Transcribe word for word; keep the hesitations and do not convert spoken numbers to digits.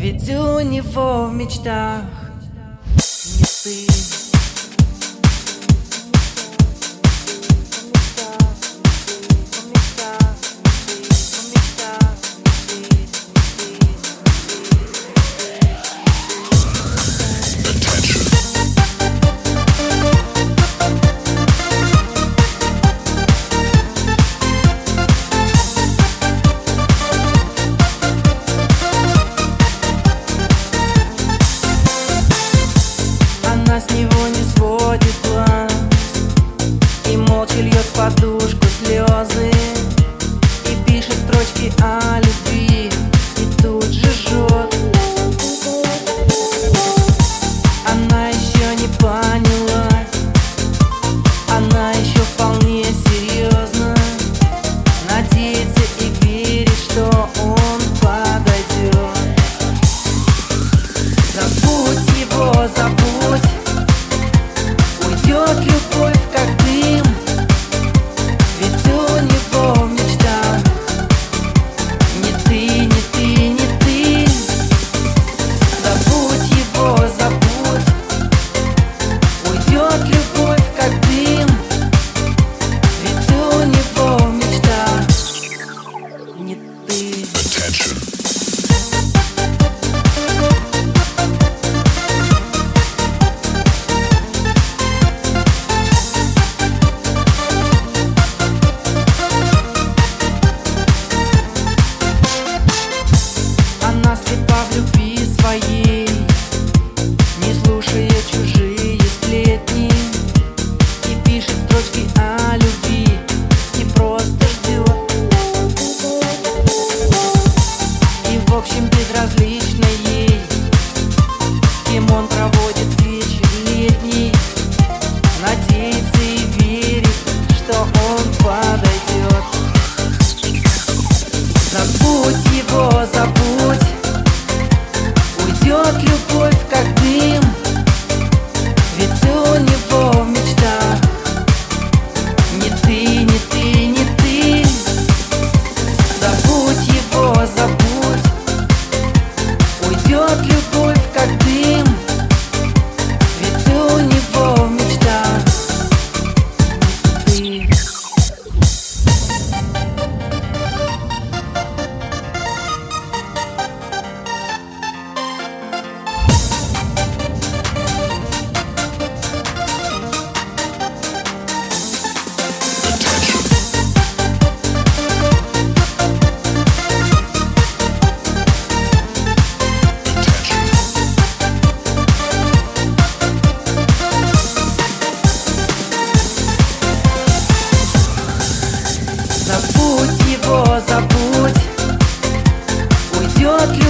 Ведь у него в мечтах не ты. Она с него не сводит глаз и молча льет в подушку слезы, и пишет строчки о любви, и тут же жжет. Она еще не поняла, она еще вполне серьезно надеется и верит, что он подойдет. Забудь его, забудь, уйдет любовь как дым, ведь у него в мечтах не ты, не ты, не ты. Забудь его, забудь, уйдет любовь как дым, ведь у него в мечтах не ты. Она слепа в любви своей, не слушая чужие сплетни, и пишет строчки о любви, и просто ждет. И в общем безразлично ей, с кем он проводит вечер летний, надеется и верит, что он подойдет. Забудь его, забудь, уйдет любовь как дым, ведь у него в мечтах не ты, не ты, не ты. Забудь его, забудь, уйдет любовь как дым, ведь у него в мечтах не ты. Забудь его, забудь, уйдет